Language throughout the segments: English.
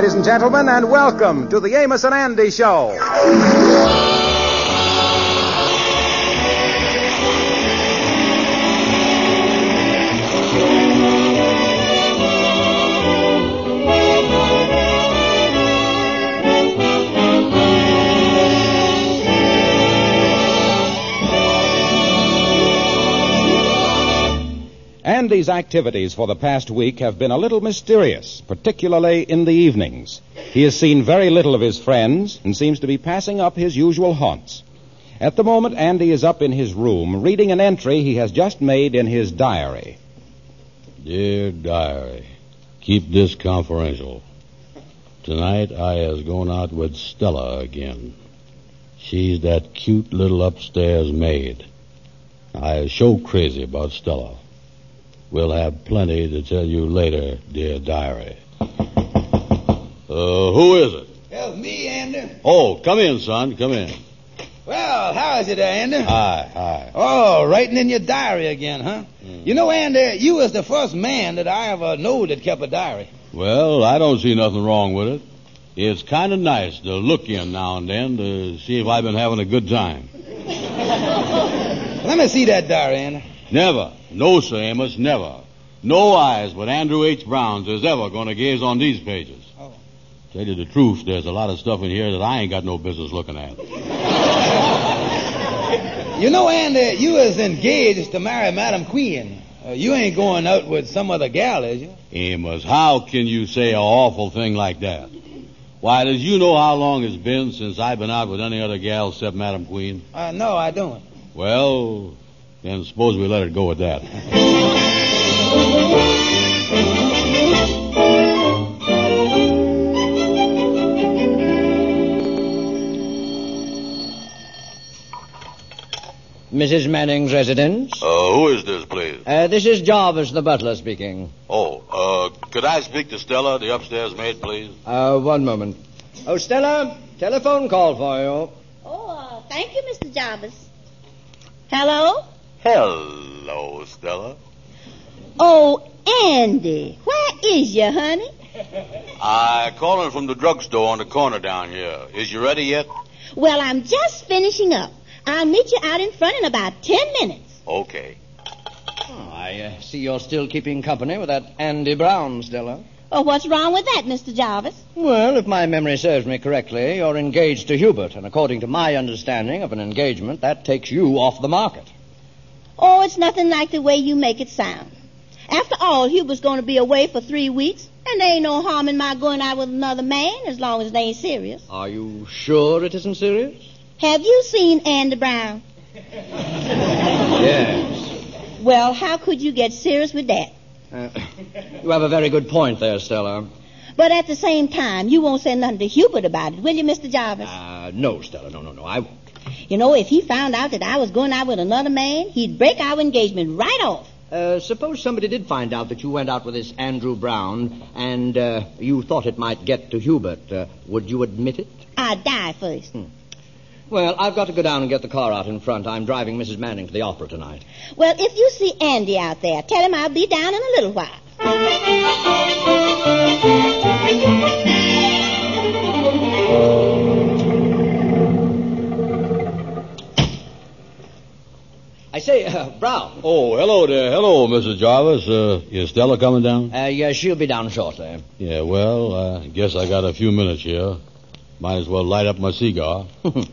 ladies and gentlemen, and welcome to the Amos and Andy Show. Andy's activities for the past week have been a little mysterious, particularly in the evenings. He has seen very little of his friends and seems to be passing up his usual haunts. At the moment, Andy is up in his room reading an entry he has just made in his diary. Dear diary, keep this confidential. Tonight I has gone out with Stella again. She's that cute little upstairs maid. I is so crazy about Stella. We'll have plenty to tell you later, dear diary. Who is it? Well, me, Andy. Oh, come in, son. Come in. Well, how is it, Andy? Hi. Oh, writing in your diary again, huh? You know, Andy, you was the first man that I ever knew that kept a diary. Well, I don't see nothing wrong with it. It's kind of nice to look in now and then to see if I've been having a good time. Let me see that diary, Andy. Never. No, Sir Amos, never. No eyes but Andrew H. Brown's is ever going to gaze on these pages. Oh. Tell you the truth, there's a lot of stuff in here that I ain't got no business looking at. You know, Andy, you was engaged to marry Madam Queen. You ain't going out with some other gal, is you? Amos, how can you say an awful thing like that? Why, does you know how long it's been since I've been out with any other gal except Madam Queen? No, I don't. Well, then suppose we let it go at that. Mrs. Manning's residence? Who is this, please? This is Jarvis, the butler, speaking. Could I speak to Stella, the upstairs maid, please? One moment. Oh, Stella, telephone call for you. Oh, thank you, Mr. Jarvis. Hello? Hello, Stella. Oh, Andy, where is you, honey? I calling from the drugstore on the corner down here. Is you ready yet? Well, I'm just finishing up. I'll meet you out in front in about 10 minutes. Okay. Oh, I see you're still keeping company with that Andy Brown, Stella. Well, what's wrong with that, Mr. Jarvis? Well, if my memory serves me correctly, you're engaged to Hubert, and according to my understanding of an engagement, that takes you off the market. Oh, it's nothing like the way you make it sound. After all, Hubert's going to be away for 3 weeks, and there ain't no harm in my going out with another man as long as they ain't serious. Are you sure it isn't serious? Have you seen Andy Brown? Yes. Well, how could you get serious with that? You have a very good point there, Stella. But at the same time, you won't say nothing to Hubert about it, will you, Mr. Jarvis? No, Stella, no, I won't. You know, if he found out that I was going out with another man, he'd break our engagement right off. Suppose somebody did find out that you went out with this Andrew Brown, and you thought it might get to Hubert. Would you admit it? I'd die first. Well, I've got to go down and get the car out in front. I'm driving Mrs. Manning to the opera tonight. Well, if you see Andy out there, tell him I'll be down in a little while. I say, Brown. Oh, hello there. Hello, Mrs. Jarvis. Is Stella coming down? Yeah, she'll be down shortly. Yeah, well, I guess I got a few minutes here. Might as well light up my cigar.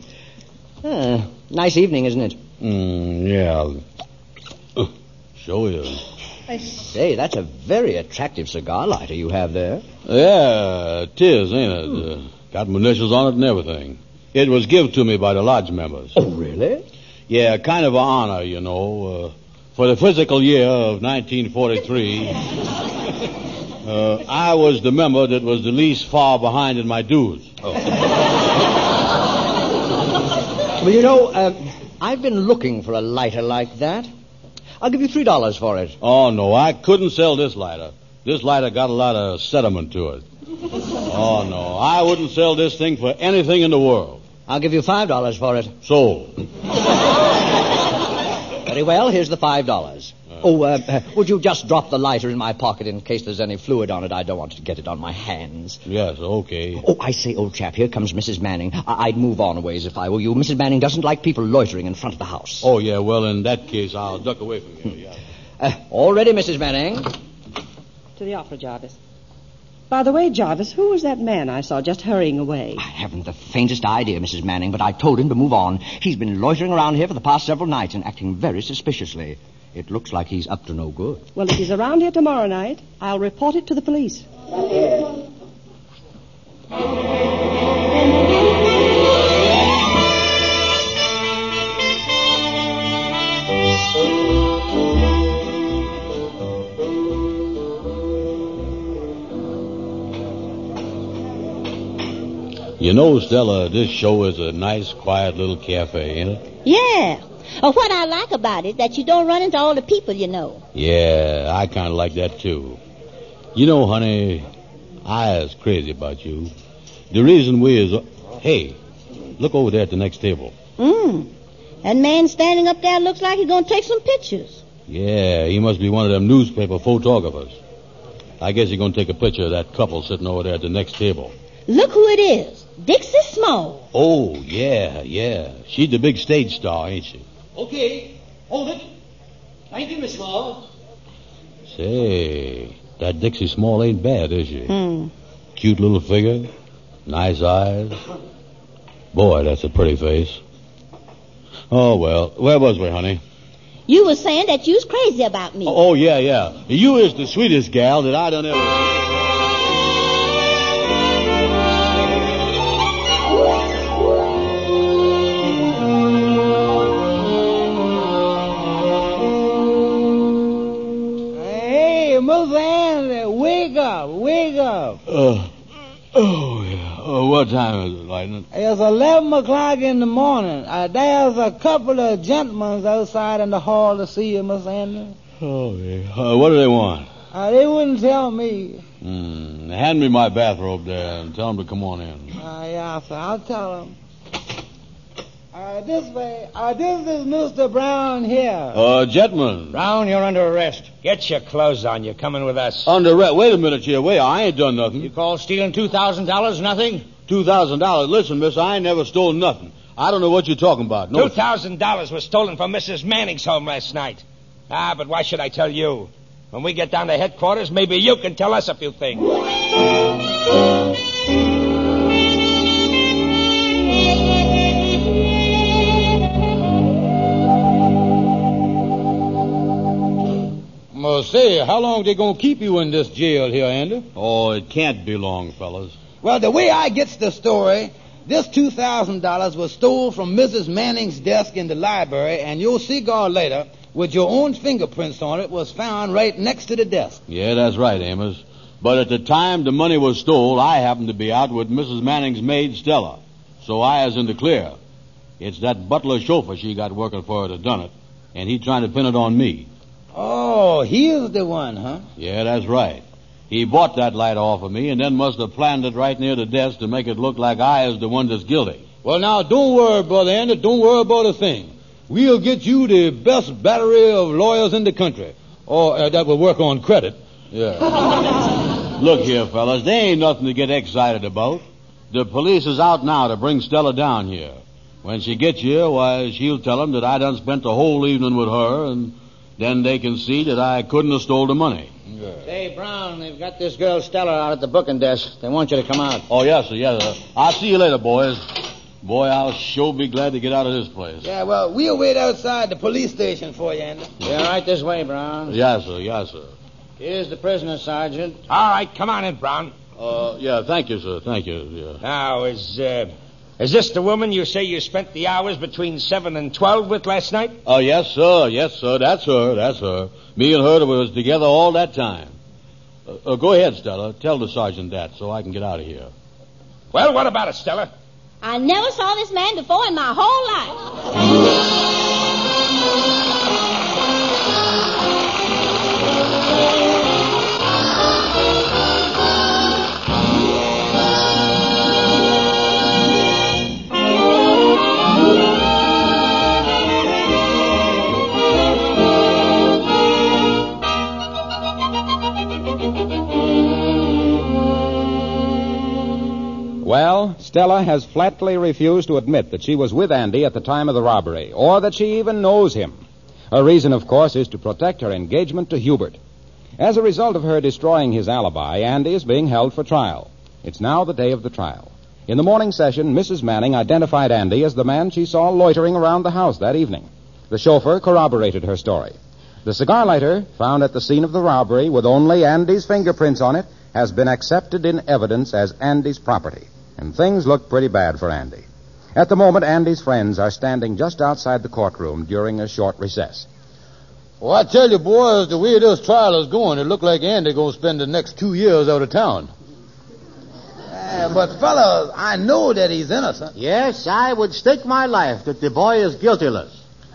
Nice evening, isn't it? Yeah. Sure is. I say, that's a very attractive cigar lighter you have there. Yeah, it is, ain't it? Got my initials on it and everything. It was given to me by the lodge members. Oh, really? Yeah, kind of an honor, you know. For the physical year of 1943, I was the member that was the least far behind in my dues. Oh. Well, you know, I've been looking for a lighter like that. I'll give you $3 for it. Oh, no, I couldn't sell this lighter. This lighter got a lot of sediment to it. Oh, no, I wouldn't sell this thing for anything in the world. I'll give you $5 for it. Sold. Very well, here's the $5. Would you just drop the lighter in my pocket in case there's any fluid on it? I don't want to get it on my hands. Yes, okay. Oh, I say, old chap, here comes Mrs. Manning. I'd move on a ways if I were you. Mrs. Manning doesn't like people loitering in front of the house. Oh, yeah, well, in that case, I'll duck away from you, yeah. All ready, Mrs. Manning? To the opera, Jarvis. By the way, Jarvis, who was that man I saw just hurrying away? I haven't the faintest idea, Mrs. Manning, but I told him to move on. He's been loitering around here for the past several nights and acting very suspiciously. It looks like he's up to no good. Well, if he's around here tomorrow night, I'll report it to the police. You know, Stella, this show is a nice, quiet little cafe, ain't it? Yeah. What I like about it, that you don't run into all the people you know. Yeah, I kind of like that, too. You know, honey, I is crazy about you. The reason we is... Hey, look over there at the next table. That man standing up there looks like he's going to take some pictures. Yeah, he must be one of them newspaper photographers. I guess he's going to take a picture of that couple sitting over there at the next table. Look who it is. Dixie Small. Oh, yeah. She's the big stage star, ain't she? Okay, hold it. Thank you, Miss Small. Say, that Dixie Small ain't bad, is she? Cute little figure, nice eyes. Boy, that's a pretty face. Oh, well, where was we, honey? You were saying that you was crazy about me. Oh, yeah. You is the sweetest gal that I done ever... Wake up. What time is it, Lightning? It's 11 o'clock in the morning. There's a couple of gentlemen outside in the hall to see you, Miss Anderson. Oh, yeah. What do they want? They wouldn't tell me. Hand me my bathrobe there and tell them to come on in. Yeah, sir. I'll tell them. This way. This is Mr. Brown here. Gentlemen. Brown, you're under arrest. Get your clothes on. You're coming with us. Under arrest? Wait a minute here. Wait, I ain't done nothing. You call stealing $2,000 nothing? $2,000? Listen, miss, I ain't never stole nothing. I don't know what you're talking about. No. $2,000 was stolen from Mrs. Manning's home last night. But why should I tell you? When we get down to headquarters, maybe you can tell us a few things. Well, say, how long they gonna keep you in this jail here, Andy? Oh, it can't be long, fellas. Well, the way I gets the story, this $2,000 was stole from Mrs. Manning's desk in the library, and your cigar later, with your own fingerprints on it, was found right next to the desk. Yeah, that's right, Amos. But at the time the money was stole, I happened to be out with Mrs. Manning's maid, Stella. So I is in the clear. It's that butler chauffeur she got working for her that done it, and he trying to pin it on me. Oh, he is the one, huh? Yeah, that's right. He bought that light off of me and then must have planted it right near the desk to make it look like I is the one that's guilty. Well, now, don't worry, Brother Andy. Don't worry about a thing. We'll get you the best battery of lawyers in the country. Or that will work on credit. Yeah. Look here, fellas. There ain't nothing to get excited about. The police is out now to bring Stella down here. When she gets here, why, she'll tell them that I done spent the whole evening with her, and then they can see that I couldn't have stole the money. Yeah. Say, Brown, they've got this girl Stella out at the booking desk. They want you to come out. Oh, yes, sir. I'll see you later, boys. Boy, I'll sure be glad to get out of this place. Yeah, well, we'll wait outside the police station for you, Andy. Yeah, right this way, Brown. Yes, sir. Here's the prisoner, Sergeant. All right, come on in, Brown. Yeah, thank you, sir. Thank you. Yeah. Now, is this the woman you say you spent the hours between 7 and 12 with last night? Oh, yes, sir. That's her. Me and her was together all that time. Go ahead, Stella. Tell the sergeant that so I can get out of here. Well, what about it, Stella? I never saw this man before in my whole life. Well, Stella has flatly refused to admit that she was with Andy at the time of the robbery, or that she even knows him. Her reason, of course, is to protect her engagement to Hubert. As a result of her destroying his alibi, Andy is being held for trial. It's now the day of the trial. In the morning session, Mrs. Manning identified Andy as the man she saw loitering around the house that evening. The chauffeur corroborated her story. The cigar lighter, found at the scene of the robbery with only Andy's fingerprints on it, has been accepted in evidence as Andy's property. And things look pretty bad for Andy. At the moment, Andy's friends are standing just outside the courtroom during a short recess. Well, I tell you, boys, the way this trial is going, it look like Andy going to spend the next 2 years out of town. But, fellas, I know that he's innocent. Yes, I would stake my life that the boy is guiltyless.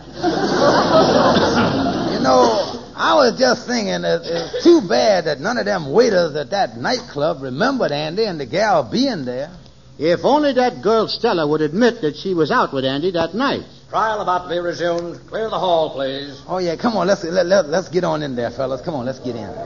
You know, I was just thinking that it's too bad that none of them waiters at that nightclub remembered Andy and the gal being there. If only that girl Stella would admit that she was out with Andy that night. Trial about to be resumed. Clear the hall, please. Oh, yeah, come on, let's get on in there, fellas. Come on, let's get in.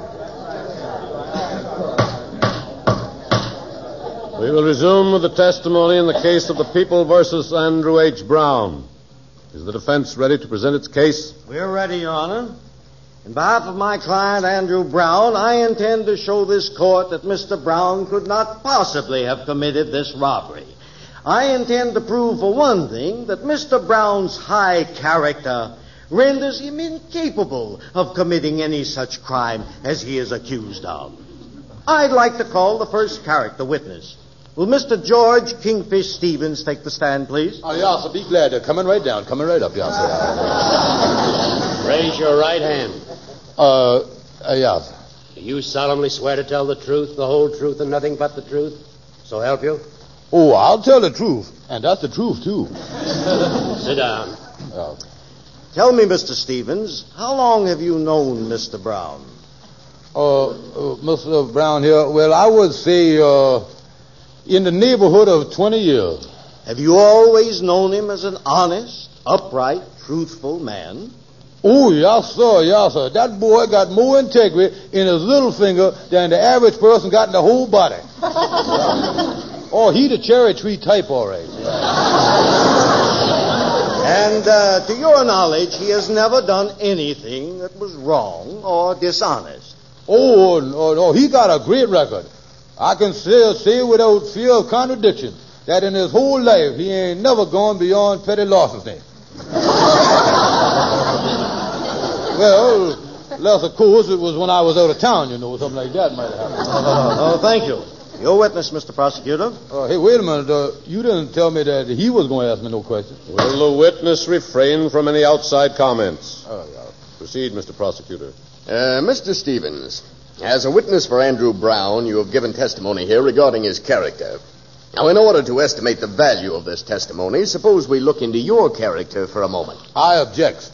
We will resume with the testimony in the case of the People versus Andrew H. Brown. Is the defense ready to present its case? We're ready, Your Honor. On behalf of my client, Andrew Brown, I intend to show this court that Mr. Brown could not possibly have committed this robbery. I intend to prove, for one thing, that Mr. Brown's high character renders him incapable of committing any such crime as he is accused of. I'd like to call the first character witness. Will Mr. George Kingfish Stevens take the stand, please? Oh, yes, I'll be glad to. Coming right down. Coming right up, yes. Raise your right hand. Yes. Do you solemnly swear to tell the truth, the whole truth, and nothing but the truth? So help you? Oh, I'll tell the truth. And that's the truth, too. Sit down. Tell me, Mr. Stevens, how long have you known Mr. Brown? Mr. Brown here, well, I would say, in the neighborhood of 20 years. Have you always known him as an honest, upright, truthful man? Oh, yes, sir, yes, sir. That boy got more integrity in his little finger than the average person got in the whole body. Oh, he the cherry tree type, all right. And to your knowledge, he has never done anything that was wrong or dishonest. Oh, no, he got a great record. I can say without fear of contradiction that in his whole life he ain't never gone beyond petty larceny. Well, unless, of course, it was when I was out of town, you know, something like that might have happened. Oh, thank you. Your witness, Mr. Prosecutor. Hey, wait a minute. You didn't tell me that he was going to ask me no questions. Will the witness refrain from any outside comments? Proceed, Mr. Prosecutor. Mr. Stevens, as a witness for Andrew Brown, you have given testimony here regarding his character. Now, in order to estimate the value of this testimony, suppose we look into your character for a moment. I object.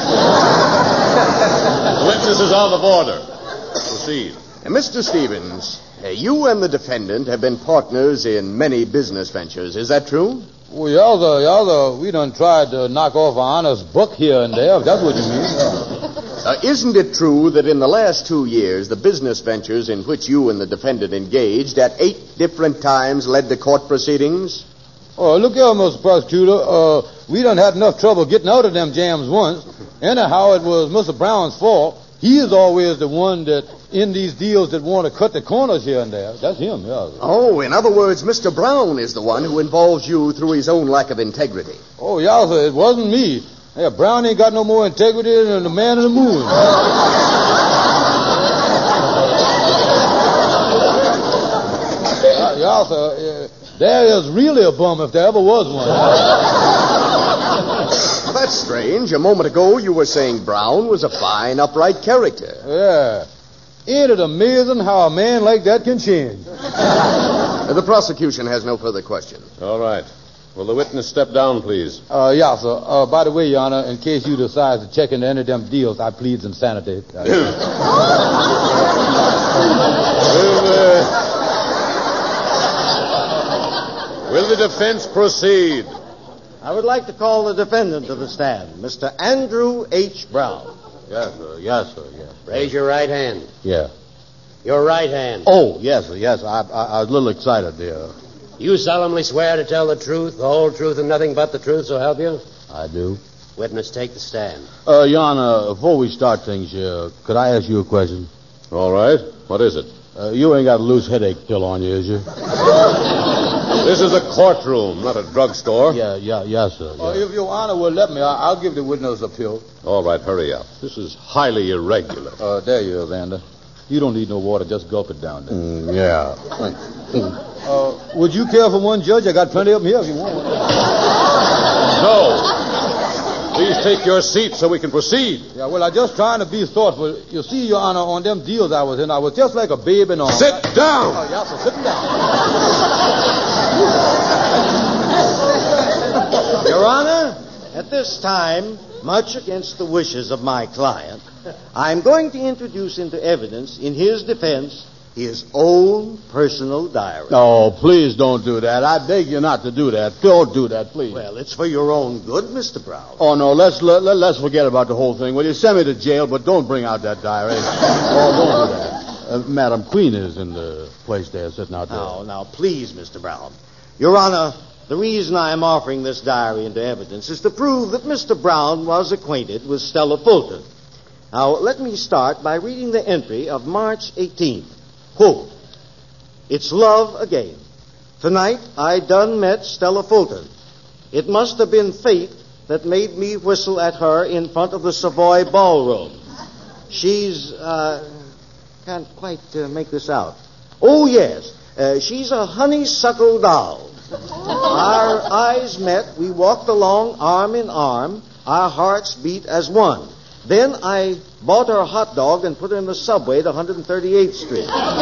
The witness is out of order. Proceed. Mr. Stevens, you and the defendant have been partners in many business ventures. Is that true? Well, y'all, we done tried to knock off an honest buck here and there, if that's what you mean. Isn't it true that in the last 2 years, the business ventures in which you and the defendant engaged at 8 different times led to court proceedings? Oh, look here, Mr. Prosecutor. We done had enough trouble getting out of them jams once. Anyhow, it was Mr. Brown's fault. He is always the one that, in these deals that want to cut the corners here and there. That's him, yeah. Oh, in other words, Mr. Brown is the one who involves you through his own lack of integrity. Oh, yeah, sir, it wasn't me. Yeah, Brown ain't got no more integrity than the man in the moon. Yeah, sir, there is really a bum if there ever was one. That's strange. A moment ago, you were saying Brown was a fine, upright character. Yeah. Ain't it amazing how a man like that can change? The prosecution has no further questions. All right. Will the witness step down, please? Yeah, sir. By the way, Your Honor, in case you decide to check into any of them deals, I plead insanity. Will the defense proceed? I would like to call the defendant to the stand, Mr. Andrew H. Brown. Yes, sir. Yes, sir. Yes. Raise your right hand. Yeah. Your right hand. Oh, yes, sir. Yes. I was a little excited there. You solemnly swear to tell the truth, the whole truth, and nothing but the truth, so help you? I do. Witness, take the stand. Your Honor, before we start things here, could I ask you a question? All right. What is it? You ain't got a loose headache pill on you, is you? This is a courtroom, not a drugstore. Yes, sir. If Your Honor will let me, I'll give the witness a pill. All right, hurry up. This is highly irregular. There you are, Vander. You don't need no water. Just gulp it down there. Yeah. Would you care for one, Judge? I got plenty of them here if you want one. No. Please take your seat so we can proceed. Yeah, well, I'm just trying to be thoughtful. You see, Your Honor, on them deals I was in, I was just like a baby in arms. Sit down! Oh, yeah, so sitting down. Your Honor, at this time, much against the wishes of my client, I'm going to introduce into evidence in his defense his own personal diary. No, please don't do that. I beg you not to do that. Don't do that, please. Well, it's for your own good, Mr. Brown. Oh, no, let's forget about the whole thing. Will you send me to jail, but don't bring out that diary. Oh, don't do that. Madam Queen is in the place there, sitting out there. Now, please, Mr. Brown. Your Honor, the reason I'm offering this diary into evidence is to prove that Mr. Brown was acquainted with Stella Fulton. Now, let me start by reading the entry of March 18th. Quote, "It's love again. Tonight I done met Stella Fulton. It must have been fate that made me whistle at her in front of the Savoy Ballroom. She's, can't quite make this out. Oh, yes, she's a honeysuckle doll. Our eyes met. We walked along arm in arm. Our hearts beat as one. Then I bought her a hot dog and put her in the subway to 138th Street.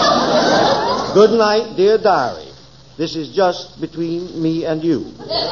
Good night, dear diary. This is just between me and you."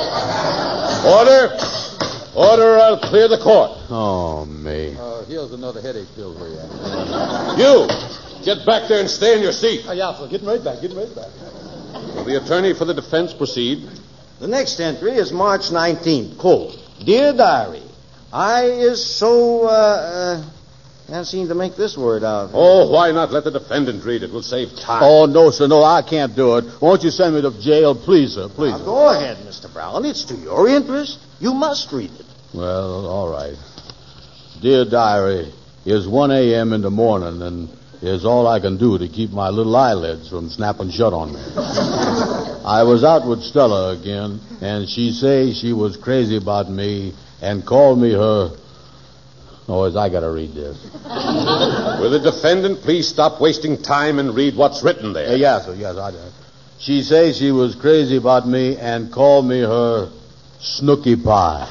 Order! Order, I'll clear the court. Oh, me. Here's another headache pill for you. You, get back there and stay in your seat. Yeah, so getting right back. Will the attorney for the defense proceed? The next entry is March 19th. Quote, "Dear diary, I is so, can't seem to make this word out. Oh, why not let the defendant read it? We'll save time. Oh, no, sir. No, I can't do it. Won't you send me to jail? Please, sir. Please. Now, go ahead, Mr. Brown. It's to your interest. You must read it." Well, all right. Dear diary, it's 1 a.m. in the morning, and it's all I can do to keep my little eyelids from snapping shut on me. I was out with Stella again, and she says she was crazy about me and called me her... Oh, I got to read this. Will the defendant please stop wasting time and read what's written there? Yes, sir. Yes, I do. She says she was crazy about me and called me her Snooky Pie.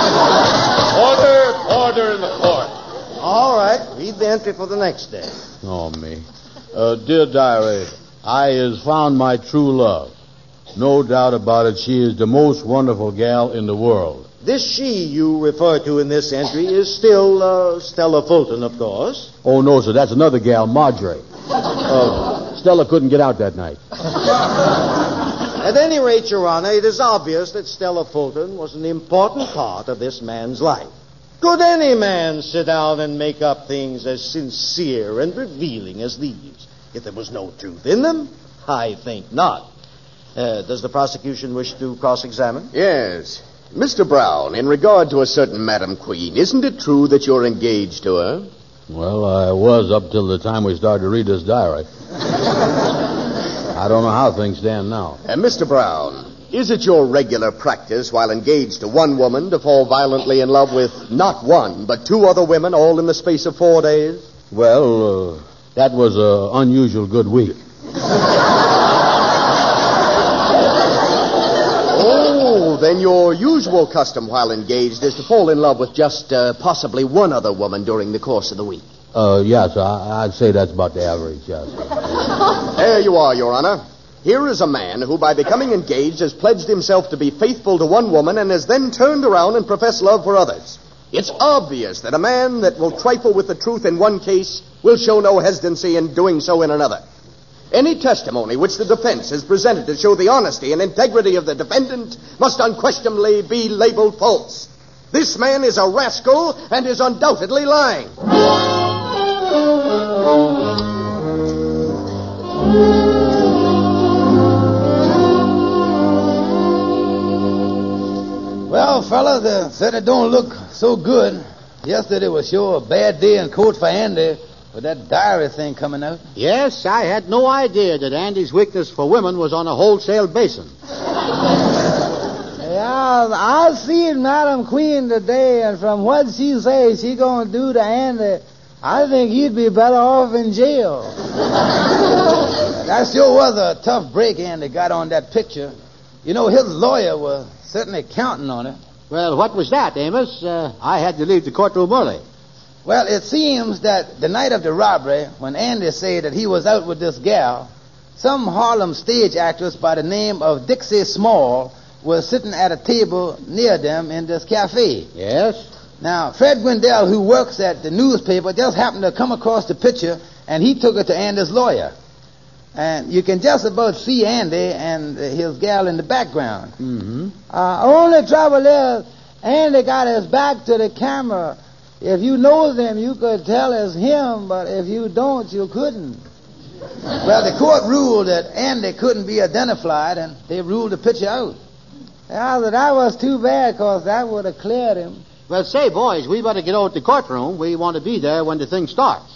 Order in the court. All right. Read the entry for the next day. Oh, me. Dear diary, I has found my true love. No doubt about it, she is the most wonderful gal in the world. This she you refer to in this entry is still Stella Fulton, of course. Oh, no, sir. That's another gal, Marjorie. Stella couldn't get out that night. At any rate, Your Honor, it is obvious that Stella Fulton was an important part of this man's life. Could any man sit down and make up things as sincere and revealing as these if there was no truth in them? I think not. Does the prosecution wish to cross-examine? Yes. Mr. Brown, in regard to a certain Madam Queen, isn't it true that you're engaged to her? Well, I was up till the time we started to read this diary. I don't know how things stand now. Mr. Brown, is it your regular practice while engaged to one woman to fall violently in love with not one, but two other women all in the space of 4 days? Well, that was an unusual good week. Then your usual custom while engaged is to fall in love with just possibly one other woman during the course of the week. Yes, I'd say that's about the average, yes. There you are, Your Honor. Here is a man who, by becoming engaged, has pledged himself to be faithful to one woman and has then turned around and professed love for others. It's obvious that a man that will trifle with the truth in one case will show no hesitancy in doing so in another. Any testimony which the defense has presented to show the honesty and integrity of the defendant must unquestionably be labeled false. This man is a rascal and is undoubtedly lying. Well, they said it don't look so good. Yesterday was sure a bad day in court for Andy with that diary thing coming out. Yes, I had no idea that Andy's weakness for women was on a wholesale basis. Yeah, I seen Madam Queen today, and from what she says she gonna do to Andy, I think he'd be better off in jail. That sure was a tough break Andy got on that picture. You know, his lawyer was certainly counting on it. Well, what was that, Amos? I had to leave the courtroom early. Well, it seems that the night of the robbery, when Andy said that he was out with this gal, some Harlem stage actress by the name of Dixie Small was sitting at a table near them in this cafe. Yes? Now, Fred Gwendell, who works at the newspaper, just happened to come across the picture, and he took it to Andy's lawyer. And you can just about see Andy and his gal in the background. Mm-hmm. Only trouble is, Andy got his back to the camera. If you know him, you could tell it's him, but if you don't, you couldn't. Well, the court ruled that Andy couldn't be identified, and they ruled the picture out. Yeah, that was too bad, because that would have cleared him. Well, say, boys, we better get out the courtroom. We want to be there when the thing starts.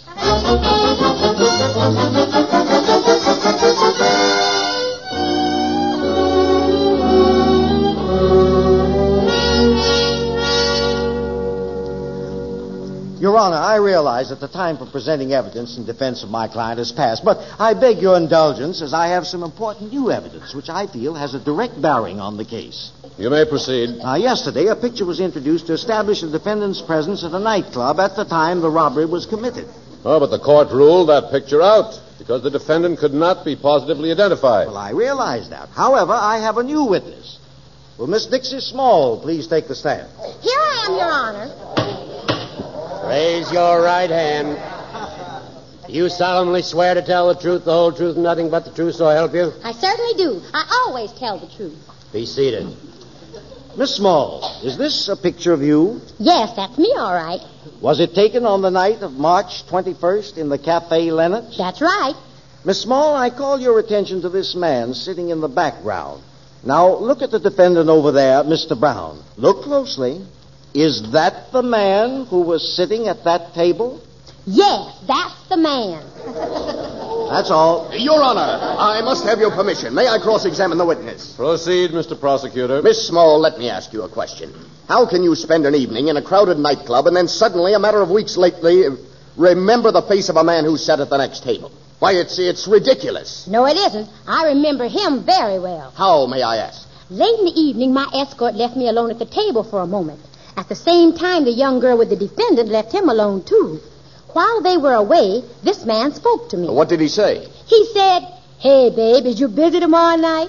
Your Honor, I realize that the time for presenting evidence in defense of my client has passed, but I beg your indulgence as I have some important new evidence which I feel has a direct bearing on the case. You may proceed. Yesterday, a picture was introduced to establish the defendant's presence at a nightclub at the time the robbery was committed. Oh, but the court ruled that picture out because the defendant could not be positively identified. Well, I realize that. However, I have a new witness. Will Miss Dixie Small please take the stand? Here I am, Your Honor. Raise your right hand. Do you solemnly swear to tell the truth, the whole truth, and nothing but the truth, so help you? I certainly do. I always tell the truth. Be seated. Miss Small, is this a picture of you? Yes, that's me, all right. Was it taken on the night of March 21st in the Cafe Lennox? That's right. Miss Small, I call your attention to this man sitting in the background. Now, look at the defendant over there, Mr. Brown. Look closely. Is that the man who was sitting at that table? Yes, that's the man. That's all. Your Honor, I must have your permission. May I cross-examine the witness? Proceed, Mr. Prosecutor. Miss Small, let me ask you a question. How can you spend an evening in a crowded nightclub and then suddenly, a matter of weeks lately, remember the face of a man who sat at the next table? Why, it's ridiculous. No, it isn't. I remember him very well. How, may I ask? Late in the evening, my escort left me alone at the table for a moment. At the same time, the young girl with the defendant left him alone, too. While they were away, this man spoke to me. What did he say? He said, "Hey, babe, is you busy tomorrow night?"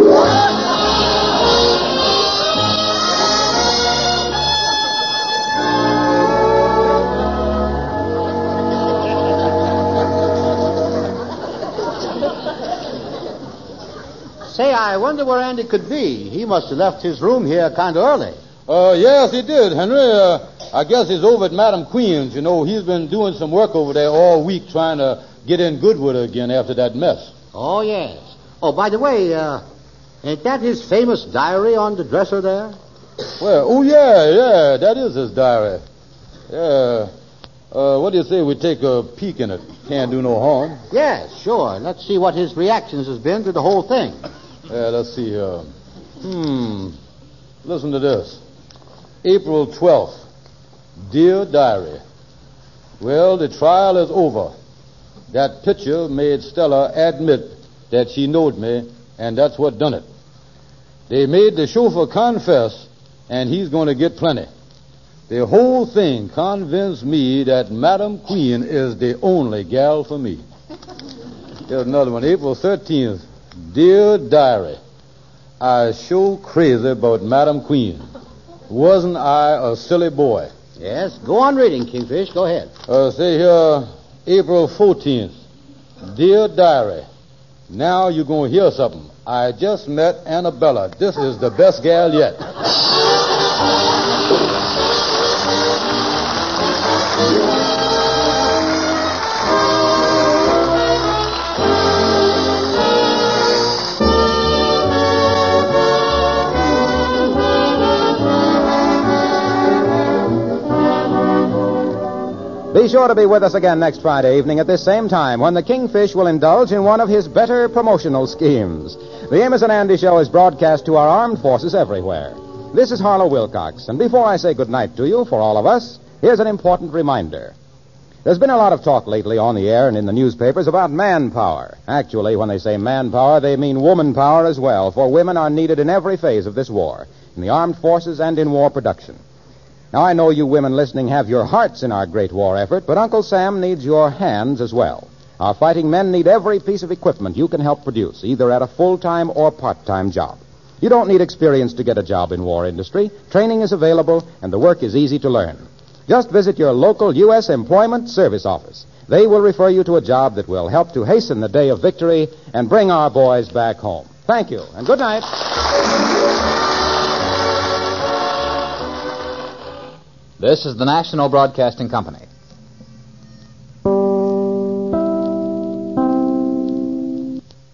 Say, I wonder where Andy could be. He must have left his room here kind of early. Yes, he did, Henry. I guess he's over at Madam Queen's. You know, he's been doing some work over there all week trying to get in good with her again after that mess. Oh, yes. Oh, by the way, ain't that his famous diary on the dresser there? Well, oh, yeah, that is his diary. Yeah. What do you say we take a peek in it? Can't do no harm. Yes, sure. Let's see what his reactions has been to the whole thing. Yeah, let's see here. Listen to this. April 12th. Dear Diary. Well, the trial is over. That picture made Stella admit that she knowed me, and that's what done it. They made the chauffeur confess, and he's going to get plenty. The whole thing convinced me that Madam Queen is the only gal for me. Here's another one. April 13th. Dear Diary. I sure crazy about Madam Queen. Wasn't I a silly boy? Yes, go on reading, Kingfish. Go ahead. Say here, April 14th. Dear Diary, now you're going to hear something. I just met Annabella. This is the best gal yet. sure to be with us again next Friday evening at this same time when the Kingfish will indulge in one of his better promotional schemes. The Amos and Andy Show is broadcast to our armed forces everywhere. This is Harlow Wilcox, and before I say goodnight to you, for all of us, here's an important reminder. There's been a lot of talk lately on the air and in the newspapers about manpower. Actually, when they say manpower, they mean woman power as well, for women are needed in every phase of this war, in the armed forces and in war production. Now, I know you women listening have your hearts in our great war effort, but Uncle Sam needs your hands as well. Our fighting men need every piece of equipment you can help produce, either at a full-time or part-time job. You don't need experience to get a job in war industry. Training is available, and the work is easy to learn. Just visit your local U.S. Employment Service Office. They will refer you to a job that will help to hasten the day of victory and bring our boys back home. Thank you, and good night. This is the National Broadcasting Company.